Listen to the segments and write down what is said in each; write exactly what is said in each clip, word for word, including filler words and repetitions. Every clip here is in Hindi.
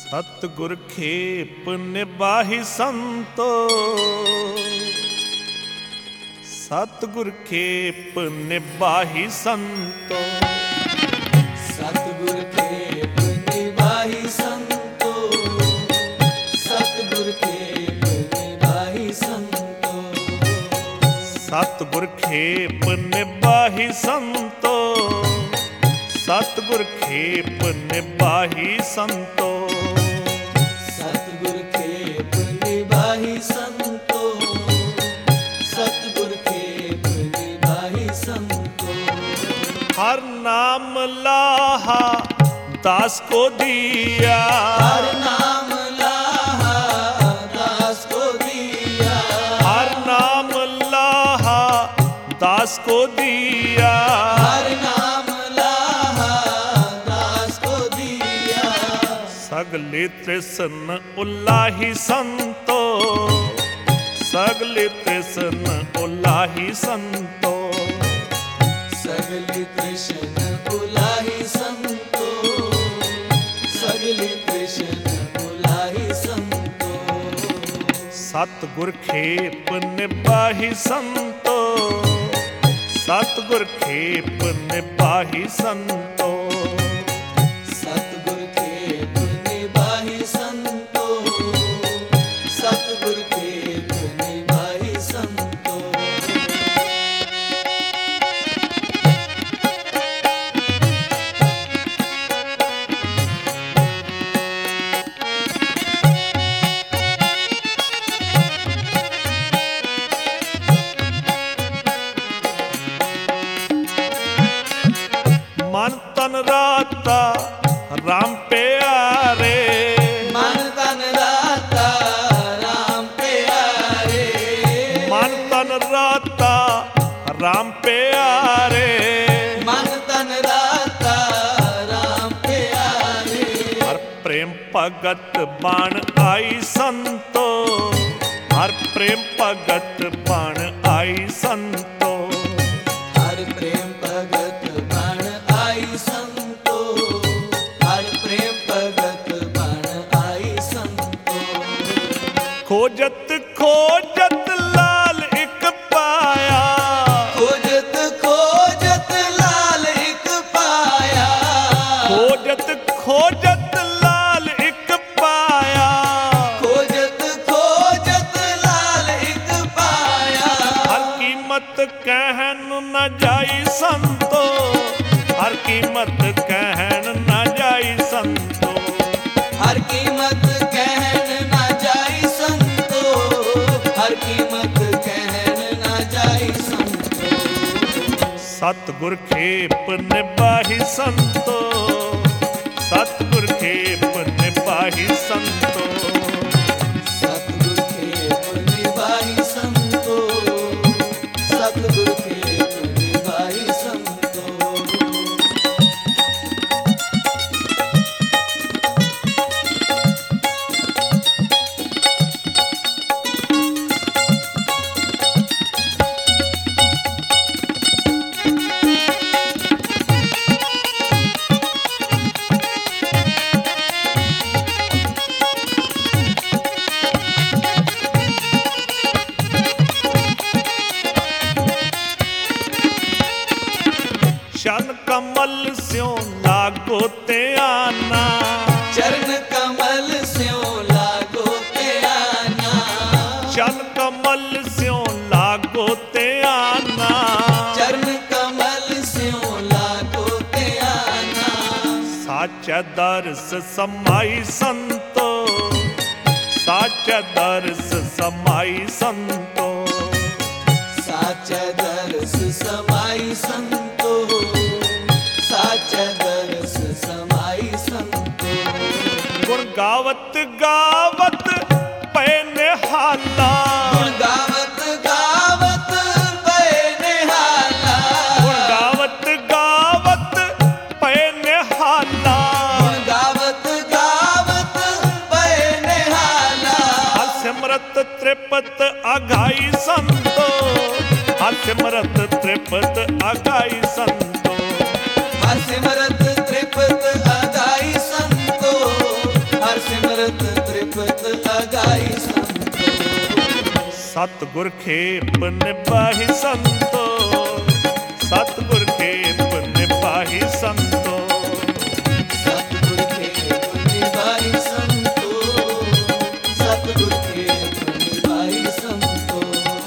सतगुर खेप निबाहि संतो, सतगुर खेप निबाहि संतो। सतगुर खेप निबाहि संतो, सतगुर खेप निबाहि संतो। सतगुर खेप निबाहि संतो, सतगुर खेप निबाहि संतो। सतगुर खेप निबाहि संतो, सतगुर खेप निबाहि संतो। हर नाम लाहा दास को दिया, हर नाम लाहा दास को दिया, हर नाम लाहा दास को दिया। हर नाम लाहा दास को दिया। सगले तृष्ण उल्लाही संतो, सगले तृष्ण उल्लाही संतो। सगले तृष्ण उल्लाही संतो, सगले तृष्ण उल्लाही संतो। सतगुर खेप निबाहि संतो, सतगुर खेप निबाहि संतो। सतगुर खेप निबाहि संतो, सतगुर खेप निबाहि संतो। मन तन राता राम प्यारे, मन तन राता राम प्यारे, मन तन राता राम प्यारे। मन तन राता राम प्यारे। हर प्रेम भगत बाण आई संतो, हर प्रेम भगत बाण आई संतो। हर प्रेम भगत बन आई संतो, हर प्रेम भगत बन आई संतो। खोजत खोजत लाल एक पाया, खोजत खोजत लाल एक पाया, खोजत खोजत लाल एक पाया। खोजत खोजत लाल एक पाया। हर कीमत कहन न जाई संतो, हर कीमत कहन न जाई संतो। हर कीमत कहन ना जाई संतो, हर कीमत कहन ना जाई संतो। सतगुर खेप निबाहि संतो, सतगुर खेप निबाहि संतो। सतगुर खेप निबाहि संतो, सतगुर खेप निबाहि संतो। शन कमल स्यों लागो ते आना, चरण कमल स्यों लागो ते आना, शन कमल स्यों लागो ते आना। चरण कमल स्यों लागो ते आना। साचा दर्श समाई संतो, साचा दर्श समाई संतो। साचा दर्श समाई संतो, साचा दर्श समाई संतो। गुण गावत गावत पै निहाला, गुण गावत गावत पै निहाला, गुण गावत गावत पै निहाला। गुण गावत गावत पै निहाला। हर सिमरत त्रिपत अघाई संतो, हर सिमरत त्रिपत अघाई संतो। हर सिमरत त्रिपत अघाई संतो, हर सिमरत सतगुर खेप निभाहि संतो, सतगुर खेप निभाहि संतो। सतगुर खेप निभाहि संतो, सतगुर खेप निभाहि संतो।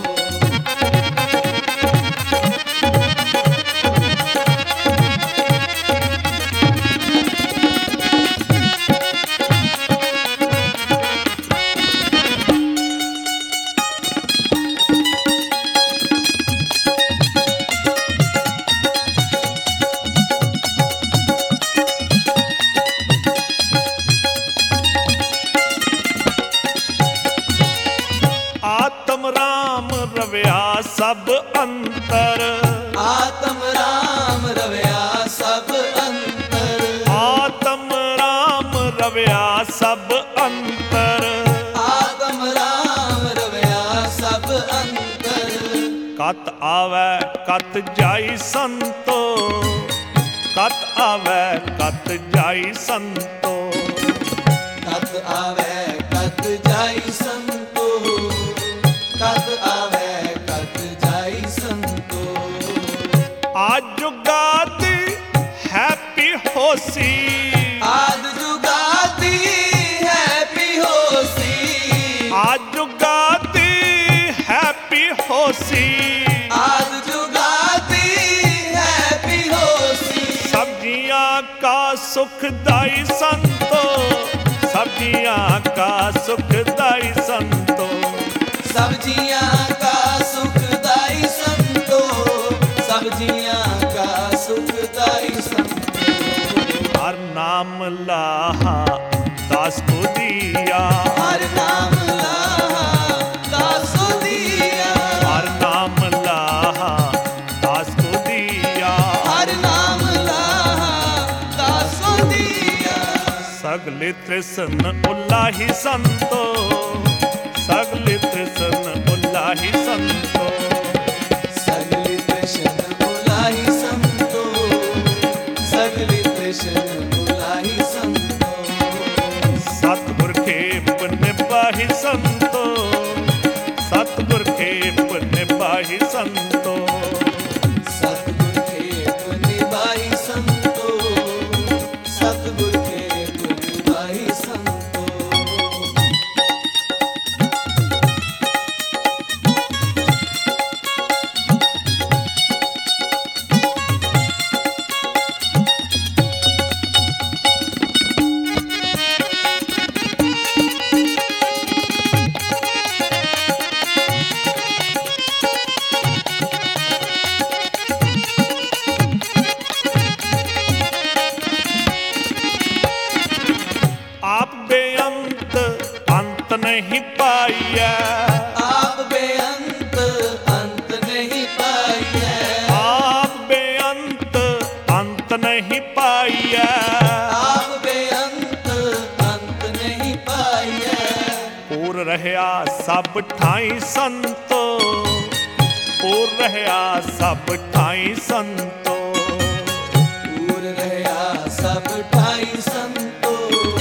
आत्म राम रविया सब अंतर, आत्म राम रविया सब अंतर, आत्म राम रविया सब अंतर। आत्म राम रविया सब अंतर। कत आवे कत जाई संतो, कत आवे कत जाई संतो। कत आवे कत जाई संतो, कत आवे कत जाई संतो। आज जुगाती हैप्पी होसी, आज जुगाती हैप्पी होसी, आज जुगाती हैप्पी होसी। आज जुगाती हैप्पी होसी। सब्जियां का सुखदाई संतो, सब्जियां का सुखदाई संतो। सब्जियां का सुखदाई संतो, सब्जियां का सुखदाई संतो। हर नाम लाहा दास को दिया, हर नाम लाहा दास को दिया, हर नाम लाहा दास को दिया। हर नाम लाहा दास को दिया। सगले तृष्ण उल्लाही संतो, सगले तृष्ण उल्लाही संतो। सगले तृष्ण बुलाही संतो, सगले तृष्ण बुलाही संतो। सतगुर खेप निभाहि संतो, सतगुर खेप निभाहि संतो। सतगुर खेप निभाहि संतो, सतगुर खेप निभाहि संतो। आप बेअंत अंत नहीं पाइया, आप बेअंत अंत नहीं पाइया, आप बेअंत अंत नहीं पाइया। आप बेअंत अंत नहीं पाइया। पूर रहया सब ठाई संतो, पूर रहया सब ठाई संतो। पूर रहया सब ठाई संतो,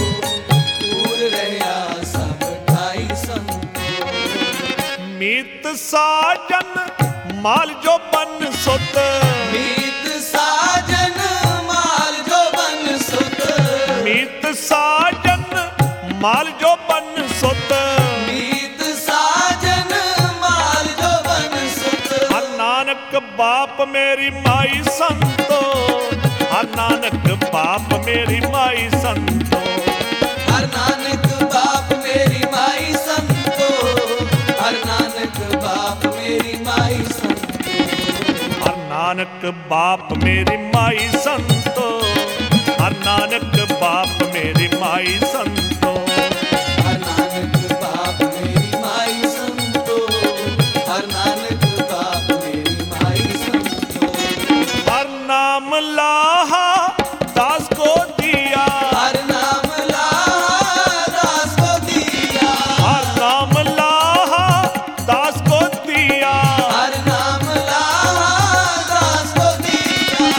पूर रहया सब ठाई संतो। मीत साजन माल जो बन सुत, मीत साजन माल जो बन सुत, मीत साजन माल जो बन सुत। मीत साजन माल जो बन सुत। हर नानक बाप मेरी माई संतो, हर नानक बाप मेरी माई संतो। हर नानक बाप मेरी माई संतो, हर नानक बाप मेरी माई संतो। हर नानक बाप मेरी माई संतो, हर नानक बाप मेरी माई संतो। हर नानक बाप मेरी माई संतो, हर नानक बाप मेरी माई संतो। हर नाम लाहा दास को दिया, हर नाम लाहा दास को दिया, हर नाम लाहा दास को दिया। हर नाम लाहा दास को दिया।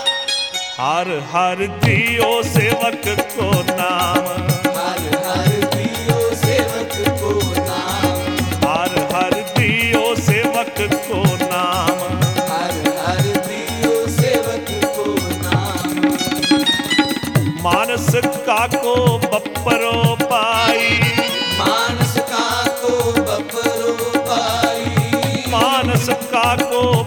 हर हर दियो सेवक को नाम, हर हर दियो सेवक को नाम, हर हर दियो